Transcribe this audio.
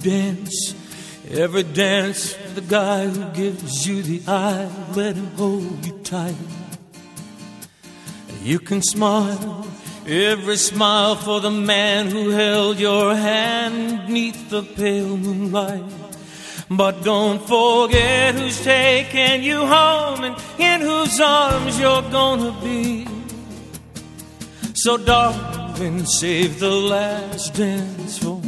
dance for the guy who gives you the eye. Let him hold you tight. You can smile, every smile for the man who held your hand beneath the pale moonlight. But don't forget who's taking you home and in whose arms you're gonna be. So darling, save the last dance for